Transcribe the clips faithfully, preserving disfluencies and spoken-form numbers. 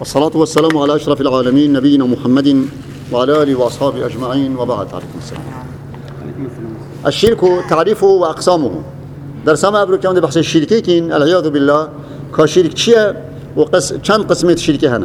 والصلاة والسلام على أشرف العالمين نبينا محمد وعلى آله وأصحابه أجمعين وبعد. عليكم السلام. الشرك تعريفه وأقسامه. درس ما أبرو كم بحث الشركين العياذ بالله كشرك شيء وقس كم قسمة الشرك هنا.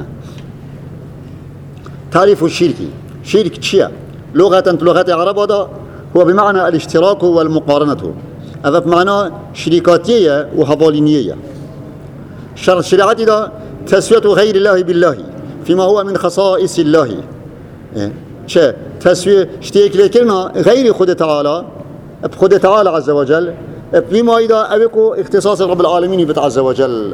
تعريف الشرك شرك شيء لغة لغة العرب هذا هو بمعنى الاشتراك والمقارنة. هذا بمعنى شركاتية وحبالينية. شرط شريعتي ده تسوية غير الله بالله فيما هو من خصائص الله. شيء تسوية اشتيك لكلنا غير خود تعالى بخود تعالى عز وجل بما إذا أبيكو اختصاص رب العالمين بت عز وجل.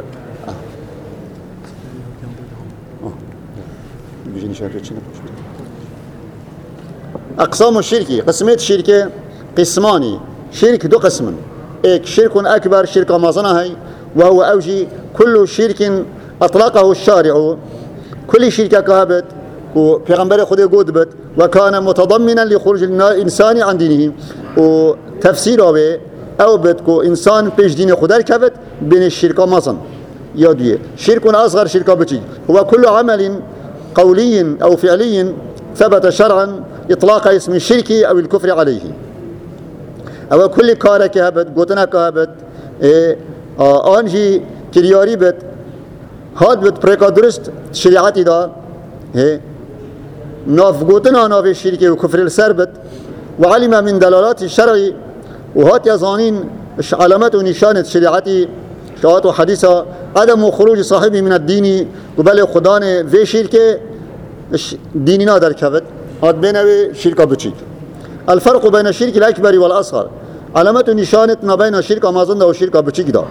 أقسام الشرك قسمات الشرك قسماني. شرك دو قسم إيك شرك أكبر شرك مازنة وهو أوجي كل شرك أطلقه الشارع كل شركة كهبت وبيغمبر خده قد بت وكان متضمنا لخروج الإنسان عن دينه وتفسيره به أو بتكو إنسان بيش دين خده كبت بين الشركة مازن يدوية. شرك أصغر شركة بتي هو كل عمل قولي أو فعلي ثبت شرعا إطلاق اسم الشرك أو الكفر عليه. أو كل كارة كهبت قوتنا كهبت إيه آه آنجي كرياري بت هاد بت بريكا درست شريعتي دا إيه ناف قوتنا ناف الشرك وكفر السربت وعلم من دلالات الشرع وهات يزانين علامات ونشانة شريعتي شهات وحديثة عدم خروج صاحبه من الدين قبل خدان في شركة ديننا در كبت هاد بينه شركة بتشيك. الفرق بين الشرك الأكبر والأصغر علامة نشانة ما بين الشرك مازن والشرك بتشيك دا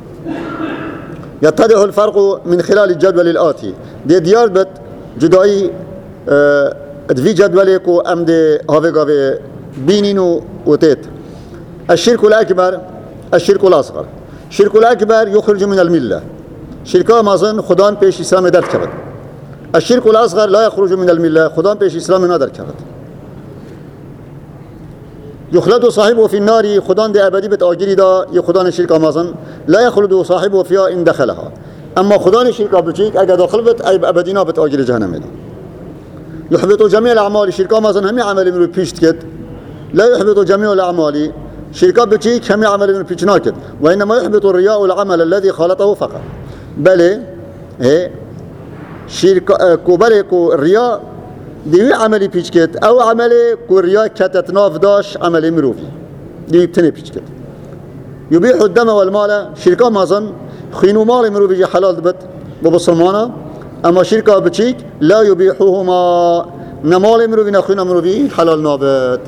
يتضح الفرق من خلال الجدول الآتي. دي ديار بت جدائي اه في جدولكو أم دي هافيقا بينينو وتيت. الشرك الأكبر الشرك الأصغر. الشرك الأكبر يخرج من الملة شركة مازن خدان بيش إسلام در كبت. الشرك الأصغر لا يخرج من الملة خدان بيش إسلام ندر كبت. يخلد صاحبه في النار خدان دي أبدي بتأجري دا يخدان الشركة مازن لا يخلد صاحبه فيها إن دخلها. أما خدان الشركة بتشيك أجا داخل بت أي أبدينا بتأجري جهنم دا. يحبط جميع الأعمال الشركة مازن هم عمل من بيشت كت لا يحبط جميع الأعمال شركة بتشيك هم عمل من بيشت ناكد وإنما يحبط الرياء العمل الذي خالطه فقط. بل إيه شركة كوبالي كو الرياء دي عملي بيشكت أو عملي كوريا كتت ناف داش عملي مروفي دي بتني بيشكت. يبيح الدم والمال شركة مازن خينو مال مروفي حلال دبت ببصرمانا. أما شركة بتشيك لا يبيحوهما نمال مروفي نخينا مروفي حلال نابت.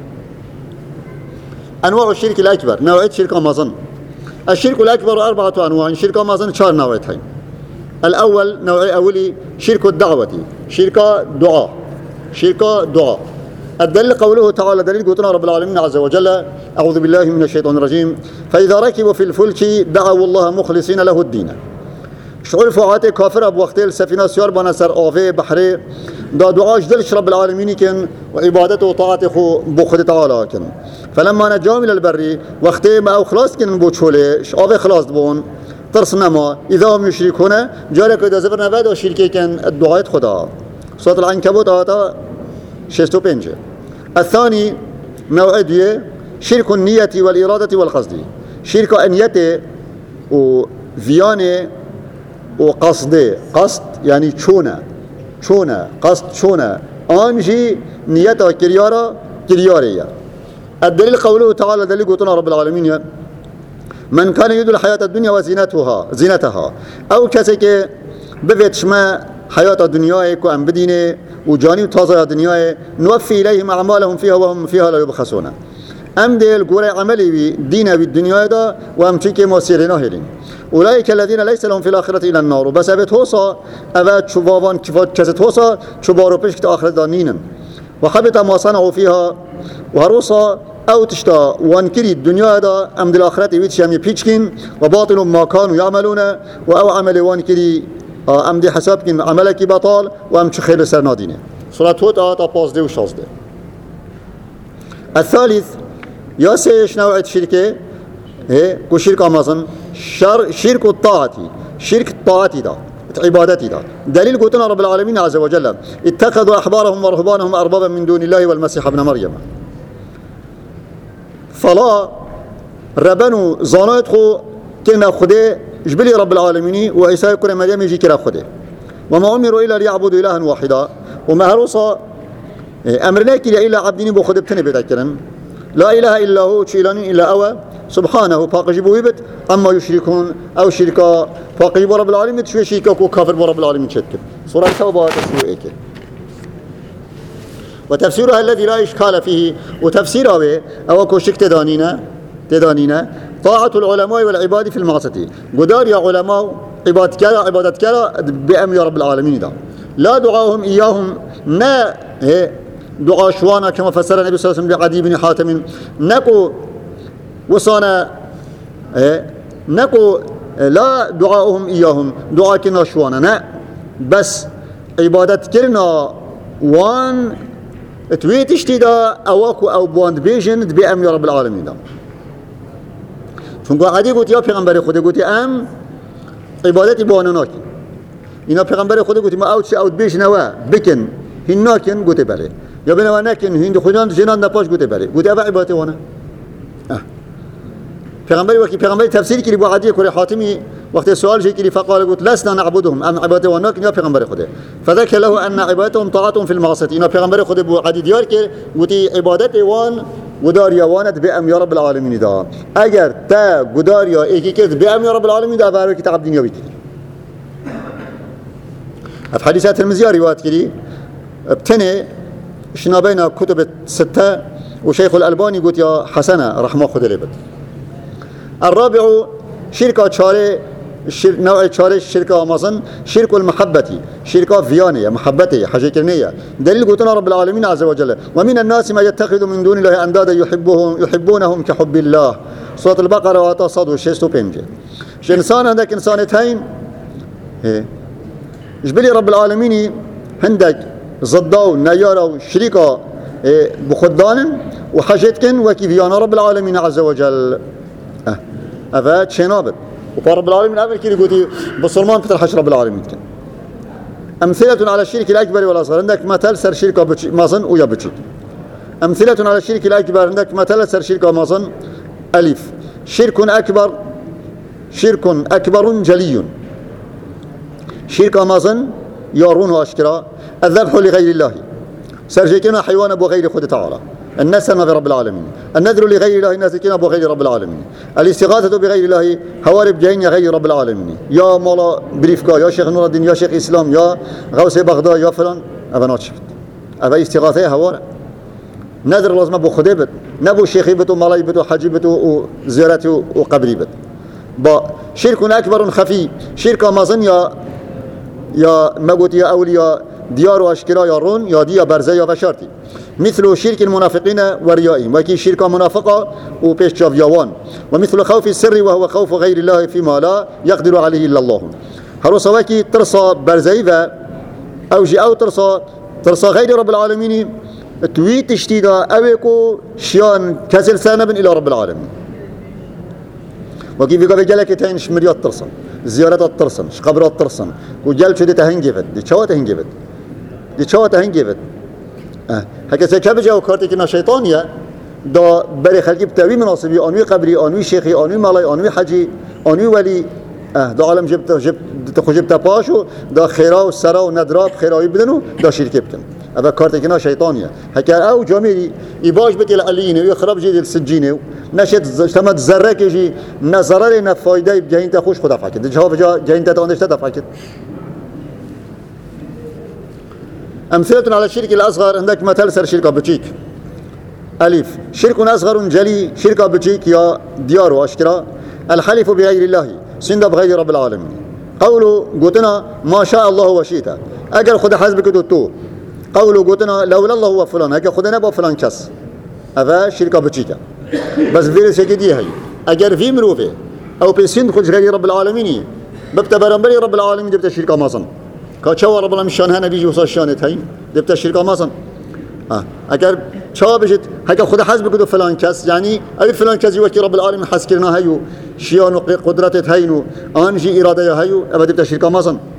أنواع الشرك الأكبر نوعية شركة مازن. الشرك الأكبر أربعة أنواع. شركة مازن شار نوعيتين. الأول نوع أولي شرك الدعوة شركة دعاء شركة دعاء. الدليل قوله تعالى دليل قوتنا رب العالمين عز وجل أعوذ بالله من الشيطان الرجيم فإذا ركبوا في الفلك دعوا الله مخلصين له الدين. شعور فعات كافر أبو وقت السفينة سيار بنسر آفي بحري دا دعاش دلش رب العالمين كن وعبادته وطاعته بخد تعالى كن. فلما نجاهم إلى البر وقت ما أو خلاص كن بوشولي آفي خلاص بون ترسنا ما إذا هم يشركون جارك إذا زبرنا بعد وشركي كان الدعاء خدا. صوت العنكبوت هذا شستو بينجه. الثاني نوع ديه شرك النية والإرادة والقصد. شرك النية وفيانة وقصد. قصد يعني شونا شونا قصد شونا أنجي نية كريارة كريارية. الدليل قوله تعالى دليل قوتنا رب العالمين من كان يريد الحياة الدنيا وزينتها زينتها أو كسيك بفتش ما حياة الدنيا كأن بدينه وجانب تازة الدنيا نوفي إليهم أعمالهم فيها وهم فيها لا يبخسون. أم ديل قولي عملي دينا بالدنيا دا وأم تيكي موسيرنا هلين. أولئك الذين ليس لهم في الآخرة إلى النار بس أبت هوسا أبت شبابان كفات كست هوسا شبارو بشكت آخرة دانينا وخبط ما صنعوا فيها وهروسا أو تشتا وانكري الدنيا دا أم دل آخرة ويتش يمي بيشكين وباطل ما كانوا يعملون وأو عمل وانكري أم دي حساب كين عملك بطال وأم خير سرنادينه. سورة هود آتا بازده وشازده. الثالث ياسيش نوعية شركة هي كو شركة مازن شر شرك الطاعة شرك الطاعة دا عبادتي دا دليل قلتنا رب العالمين عز وجل اتخذوا أحبارهم ورهبانهم أربابا من دون الله والمسيح ابن مريم فلا ربنو زانات خو كنا خده جبلي رب العالمين وعيسى كنا مريم يجي كرا خده وما أمروا إلا ليعبدوا إلها واحدا وما هروصا أمرنا كلا إلا عبدين بو خده بتني بتكلم لا إله إلا هو شيلان إلا أوى سبحانه فاقجبوا يبت أما يشركون أو شركا فاقجبوا رب العالمين شوي شركا كو كافر برب العالمين شتكب سورة توبة تسوي إيك وتفسيرها الذي لا إشكال فيه وتفسيره أو كو شك تدانينا تدانينا طاعة العلماء والعباد في المعصية قدار يا علماء عباد كلا عبادت كلا بأمر رب العالمين دا لا دعاهم إياهم نا دعاء شوانا كما فسر النبي صلى الله عليه وسلم لعدي بن حاتم نكو وصانا نكو لا دعاءهم إياهم دعاء كنا شوانا نا بس عبادت كرنا وان تويت اشتدا أواكو أو بواند بيجن بأمر رب العالمين دا چون عادی گفت یا پیغمبر خدا گفت ام عبادتی بانو ناکن اینا پیغمبر خدا گفت ما اوت اوت بیش نوا بکن هین ناکن گفت بله یا بنوا نکن هین خودان جنان نپاش گفت بله گفت اول عبادت وانا پیغمبر وقتی پیغمبر تفسیر کلی با عادی کلی حاتمی وقت سوال جه کلی فقال گفت لسنا نعبدهم ام عبادت وانا کن یا پیغمبر خدا فذكر له ان عبادتهم طاعتهم في المعصيه اینا پیغمبر خدا با عادی دیار کرد گفت عبادت وان قدار وانت بأم يا رب العالمين دا اگر تا قدار يا ايكي كذب بأم يا رب العالمين دا فهو كتاب دنيا بيكي في حديثات المزيار روايات كلي ابتني شنا بين كتب ستة وشيخ الألباني قلت يا حسنة رحمه خد لبت الرابع شركة شارع نوع شارع شركة أمازون شرك المحبة شركة فيانية محبتي حاجة كرنية دليل قلتنا رب العالمين عز وجل ومن الناس ما يتخذ من دون الله أندادا يحبهم يحبونهم كحب الله سورة البقرة وتصاد وشيستو بينجي إنسان عندك إنسانتين جبلي رب العالمين عندك ضداو نيارو شركة بخدان وحاجتكن وكي فيانا رب العالمين عز وجل أفاد شنابت وفرب العالمين قبل كده قلتي بصرمان فتر حش رب العالمين كان أمثلة على الشرك الأكبر والأصغر عندك مثل سر شركة مازن ويا بتشيك أمثلة على الشرك الأكبر عندك مثل سر شركة مازن ألف شرك أكبر شرك أكبر جلي شركة مازن يارون أشكرا الذبح لغير الله سرجكنا حيوان أبو غير خد تعالى النسم برب العالمين النذر لغير الله الناسكين بغير رب العالمين الاستغاثة بغير الله هوارب جاين غير رب العالمين يا مولا بريفكا يا شيخ نور الدين يا شيخ إسلام يا غوث بغداد يا فلان أبا ناتشفت أبا استغاثة هوار نذر لازم أبو خديبت نبو شيخي بتو ملاي بتو حجي بتو وزيارته وقبري بت با شرك أكبر خفي شرك مازن يا يا مقوت يا أولياء ديار واشكرا يا رون يا ديا برزة يا بشارتي مثل شرك المنافقين وريائهم وكي شركة منافقة وبيش جافيوان ومثل خوف السر وهو خوف غير الله فيما لا يقدر عليه إلا الله هرو سواكي ترصى برزيفة أو جي أو ترصى ترصى غير رب العالمين تويت اشتيدا أويكو شيان كسل سانبن إلى رب العالمين وكيف يقول جالك تين شمريات ترصن زيارات ترصن قبرات ترصن وجال شو دي تهنجفت دي شو تهنجفت دي شو تهنجفت اه هكذا كبجا وكارتي كنا شيطانية دا بري خلقي بتاوي مناصبي انوي قبري انوي شيخي انوي مالاي انوي حجي انوي ولي اه دا عالم جبت جبت خجبت باشو دا خيرا وسرا وندراب خيراوي بدنو دا شركه بكن ابا كارتي كنا شيطانية هكا او جاميري يباش بتي العليين ويخرب جي السجينه نشت تمت ذره كيجي نظر لنا فايده بجاين تخوش خدا فاكد جواب جا جاين تاندش تدفاكد أمثلة على الشرك الأصغر عندك مثل سر شركة بتشيك ألف شرك أصغر جلي شركة بتشيك يا ديار وأشكرا الحلف بغير الله سند بغير رب العالمين قولوا قلتنا ما شاء الله وشئت أجر خد حزبك دوتو قولوا قلتنا لولا الله وفلان أجر خدنا بفلان كس هذا شركة بتشيك بس فيرس شكدي هاي أجر في مروفه أو بسند خد غير رب العالمين بكتبرنبري رب العالمين جبت شركة مازن كاتشوا رب العالمين شان هنا بيجي وصل شانت هاي دبت الشركة مازن آه أجر شو بيجت هيك خد حسب كده فلان كاس يعني أبي فلان كاس يوكي رب العالمين حسكرنا هيو شيان قدرته هينو أنجي إرادة هيو أبى دبت الشركة مازن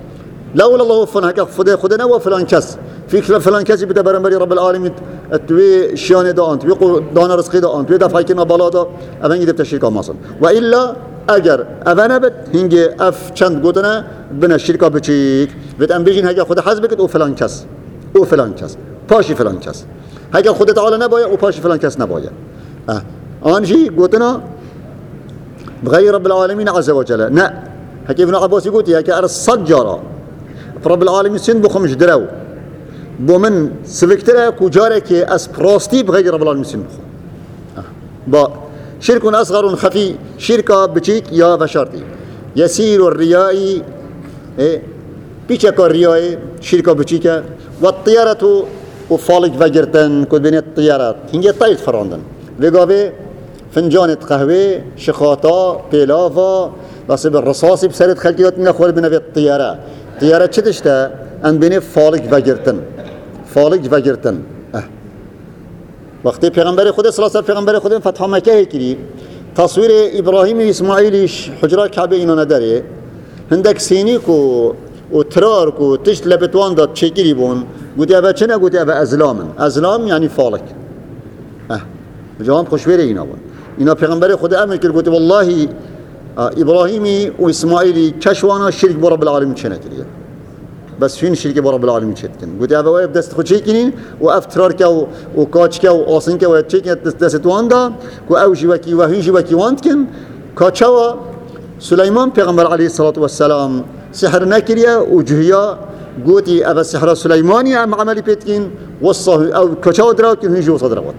لولا الله فلان هكا خدا خدا نوا فلان كس فيك فلان كس بده برنبري رب العالمين توي شيان دا انت بيقول دانا رزقي دا انت بده فايكنا بالا دا أبين يدب تشريك ماسن وإلا أجر أبنا بت هنجي أف چند قدنا بنا الشركة بتشيك بت أم بيجين هكا خدا حسبك أو فلان كس أو فلان كس باشي فلان كس هكا خدا تعالى نبايا أو باشي فلان كس نبايا أه أنجي قدنا بغير رب العالمين عز وجل نا هكا ابن عباس يقول هكا أرس صجرا رب العالمين سن بخمش درو بومن سفكترا كجارك أسبراستي بغير رب العالمين سن بخم أه. با شرك أصغر خفي شركة بتشيك يا بشرتي يسير الرياء إيه بيشك الرياء شركة بتشيك والطيارة وفالك فجرتن كود بين الطيارات هنجي طيب فراندن بقابي فنجان قهوة شخاطة بيلافا بس بالرصاص بسرد خلقيات من أخوال بنا في الطيارة طيارة چتشتا ان بين فالك فجرتن فالك فجرتن اه وقتی پیغمبر خدا صلی الله علیه و پیغمبر خدا فتح مکه کردی تصویر ابراهیم اسماعیل حجره کعبه اینا نداره هندک سینی کو و ترار کو تشت لبتوان داد چکری بون گوتی اوه چنه گوتی اوه ازلامن ازلام یعنی فالک اه جوان خوشویر اینا بون اینا پیغمبر خدا امر کرد گوتی والله ابراهیمی و اسماعیلی کشوانا شرک با رب العالمین چنه کردی بس فين شركة برب العالمين شتكن قلت أبا ويب دست خشيكين وأفترار كا وكاتش كا وآسن كا ويتشيكين دست واندا وأوجي وكي وهيجي وكي واندكن كاتشوا سليمان پیغمبر عليه الصلاة والسلام سحر نكريا وجهيا قلتي أبا سحر سليماني أم عملي بيتكين وصه أو كاتشوا دراوكين هيجي وصدراوات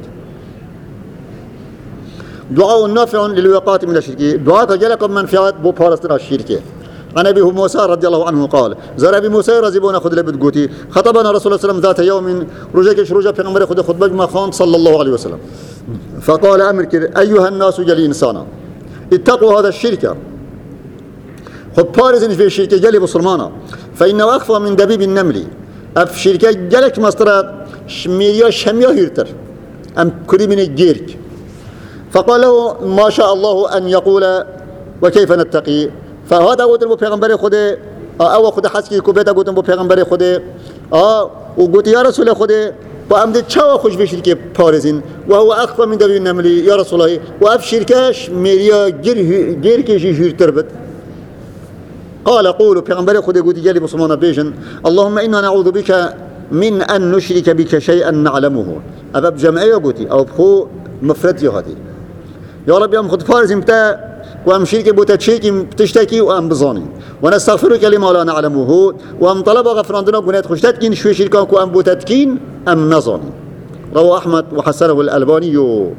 دعاء نافع للوقات من الشركة دعاء كجلكم منفعات بو بارستنا الشركة عن أبي موسى رضي الله عنه قال زار أبي موسى رزبونا خذ لبد قوتي خطبنا رسول الله صلى الله عليه وسلم ذات يوم رجاكش رجا في غمر خذ خطبة ما خان صلى الله عليه وسلم فقال أمر كده أيها الناس جلي إنسانا اتقوا هذا الشركة خذ بارزن في الشركة جلي بصرمانا فإنه أخفى من دبيب النمل أف شركة جلك مصدر شميريا شميا هيرتر أم كري من الجيرك فقال له ما شاء الله أن يقول وكيف نتقي فهذا قلت له پیغمبر خدا او خدا حسکی کو بیتا گفتم با پیغمبر خدا اه و گفت یا رسول خدا با امد چا خوش به شرکه پارزین و هو اخفى من دبی النمل یا رسول الله و اف شرکش میریا گیر گیر کشی هیرتر بد قال قولوا پیغمبر خدا گفت جلی بسمانه بیجن اللهم انا نعوذ بك من ان نشرك بك شيئا نعلمه اباب جمعيه قلتي او بخو مفرد يا هذه يا رب يا خد فارزين بتاع وأم شركة بوتشيكي تشتكي وأم بظاني ونستغفرك لما لا نعلمه وأم طلب غفراندنا قنات خشتتكين شوي شركة وأم بوتتكين أم نظاني رواه أحمد وحسنه الألباني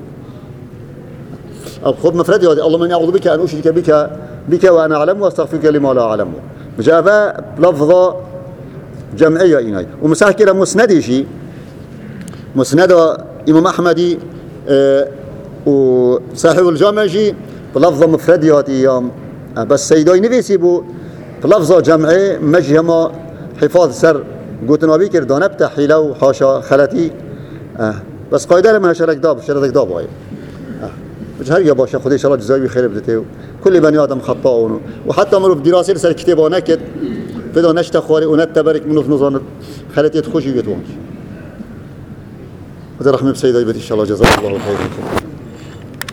أو خذ مفردي اللهم إني أعوذ بك أن أشرك بك بك وأنا أعلم وأستغفرك لما لا أعلم جاء لفظة جمعية إناي ومساكرة مسندي شيء مسند إمام أحمدي أه وصاحب الجامع جي بلفظة مفردي هاتي ايام بس سيداي نفيسي بو بلفظة جمعي مجهما حفاظ سر قوتنا بيكر دانبتا حيلو حاشا خلتي اه بس قايدة لما شرك داب شرك داب هاي اه بجهر يا باشا خدي شاء الله جزاوي خير بدته كل بني آدم خطاؤونه وحتى مروا بدراسة سر كتابه نكت فدا نشت خواري ونتبرك منو في نظام خلتي تخشي بيتوانش هذا رحمة سيداي بيت إن شاء الله جزاك الله خير